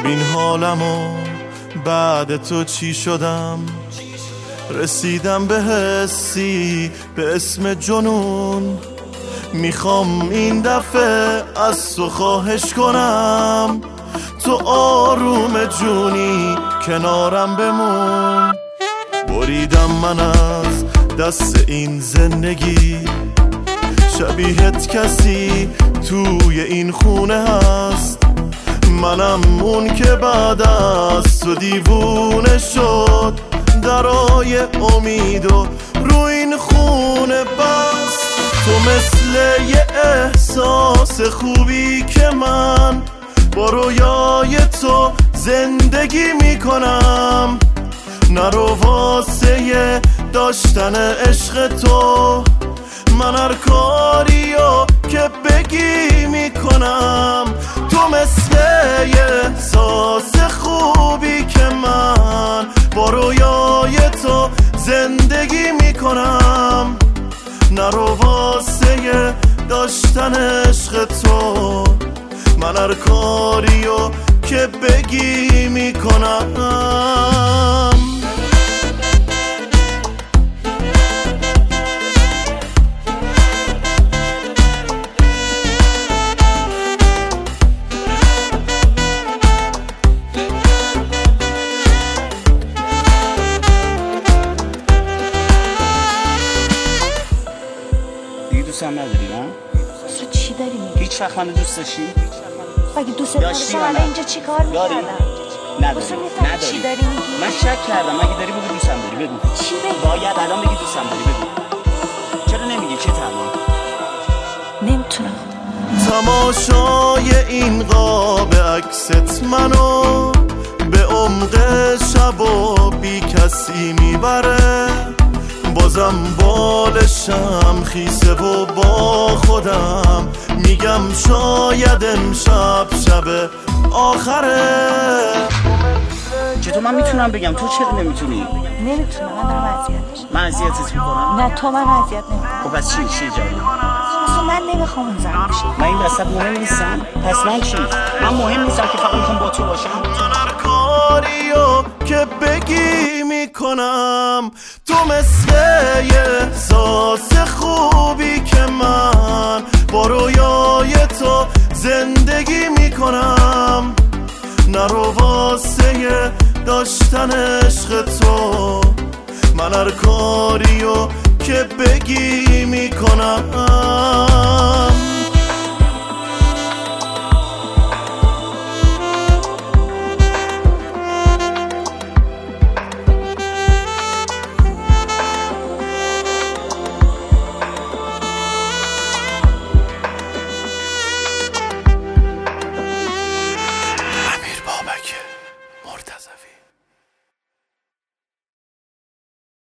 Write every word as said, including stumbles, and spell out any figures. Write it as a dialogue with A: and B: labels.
A: ببین حالمو بعد تو چی شدم، رسیدم به حسی به اسم جنون. میخوام این دفعه از تو خواهش کنم، تو آروم جونی کنارم بمون. بریدم من از دست این زندگی، شبیهت کسی توی این خونه هست. منم اون که بعد از تو دیوونه شد، درای امید و رو این خونه بست. تو مثل یه احساس خوبی که من با رویای تو زندگی میکنم. نرو واسه داشتن عشق تو، من هر کاریو که بگی میکنم. تو مثل یه احساس خوبی که من با رویای تو زندگی میکنم. نرو واسه داشتن عشق تو، من هر کاریو که بگی میکنم.
B: دوست هم نداری نه؟
C: تو چی داری میگی؟
B: هیچ وقت منو دوست داشتی؟
C: اگه دوست داشتی من اینجا چی کار میکردم؟
B: نداری نداری
C: چی داری میگی؟
B: من شک کردم. اگه داری بگو دوستم داری، بگو
C: چی بگی؟
B: باید الان بگی دوستم داری، بگو. چرا نمیگی؟ چه تمام؟
C: نمیتونم.
A: تماشای این قاب عکست منو به عمق شب و بی کسی میبره. بازم بالشم خیسه و با خودم میگم شاید امشب شب آخره.
B: چطور من میتونم بگم تو چرا نمیتونی؟
C: نمیتونم. من دارم اذیت میشم.
B: من اذیتت میکنم؟
C: نه تو من اذیت نمیکنم.
B: خب پس چی چی جایی؟
C: اصلا من نمیخوام اون زن بشی.
B: من این وسط مهم نیستم. پس من چی؟ من مهم نیستم که فقط میخوام با تو باشم.
A: هر کاریو که بگی میکنم. تو مثل یه احساس خوبی که من با رویای تو زندگی میکنم. نرو واسه داشتن عشق تو، من هر کاریو که بگی میکنم.